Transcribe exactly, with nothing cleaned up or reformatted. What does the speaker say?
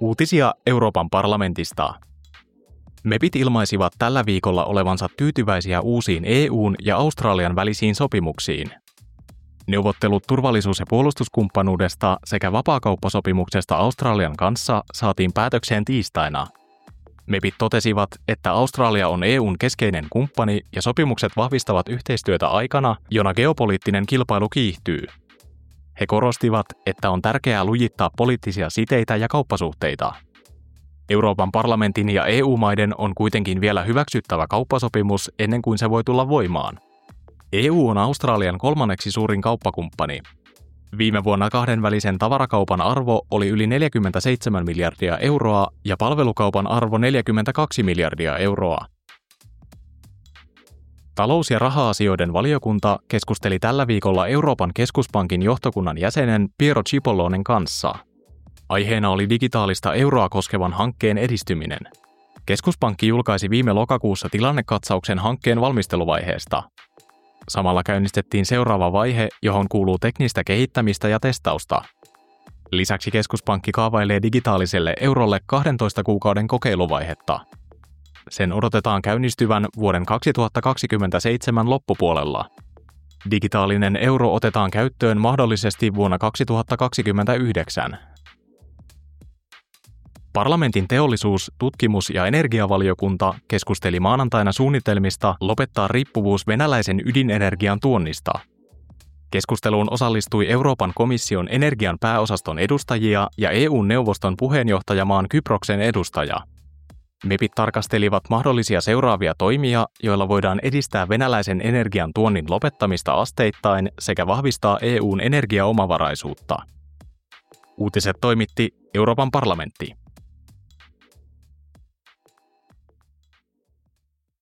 Uutisia Euroopan parlamentista. Mepit ilmaisivat tällä viikolla olevansa tyytyväisiä uusiin E U:n ja Australian välisiin sopimuksiin. Neuvottelut turvallisuus- ja puolustuskumppanuudesta sekä vapaakauppasopimuksesta Australian kanssa saatiin päätökseen tiistaina. Mepit totesivat, että Australia on E U:n keskeinen kumppani ja sopimukset vahvistavat yhteistyötä aikana, jona geopoliittinen kilpailu kiihtyy. He korostivat, että on tärkeää lujittaa poliittisia siteitä ja kauppasuhteita. Euroopan parlamentin ja E U-maiden on kuitenkin vielä hyväksyttävä kauppasopimus ennen kuin se voi tulla voimaan. E U on Australian kolmanneksi suurin kauppakumppani. Viime vuonna kahdenvälisen tavarakaupan arvo oli yli neljäkymmentäseitsemän miljardia euroa ja palvelukaupan arvo neljäkymmentäkaksi miljardia euroa. Talous- ja raha-asioiden valiokunta keskusteli tällä viikolla Euroopan keskuspankin johtokunnan jäsenen Piero Cipollonen kanssa. Aiheena oli digitaalista euroa koskevan hankkeen edistyminen. Keskuspankki julkaisi viime lokakuussa tilannekatsauksen hankkeen valmisteluvaiheesta. Samalla käynnistettiin seuraava vaihe, johon kuuluu teknistä kehittämistä ja testausta. Lisäksi keskuspankki kaavailee digitaaliselle eurolle kahdentoista kuukauden kokeiluvaihetta. Sen odotetaan käynnistyvän vuoden kaksituhattakaksikymmentäseitsemän loppupuolella. Digitaalinen euro otetaan käyttöön mahdollisesti vuonna kaksituhattakaksikymmentäyhdeksän. Parlamentin teollisuus-, tutkimus- ja energiavaliokunta keskusteli maanantaina suunnitelmista lopettaa riippuvuus venäläisen ydinenergian tuonnista. Keskusteluun osallistui Euroopan komission energian pääosaston edustajia ja E U-neuvoston puheenjohtajamaan Kyproksen edustaja. Mepit tarkastelivat mahdollisia seuraavia toimia, joilla voidaan edistää venäläisen energian tuonnin lopettamista asteittain sekä vahvistaa E U:n energiaomavaraisuutta. Uutiset toimitti Euroopan parlamentti.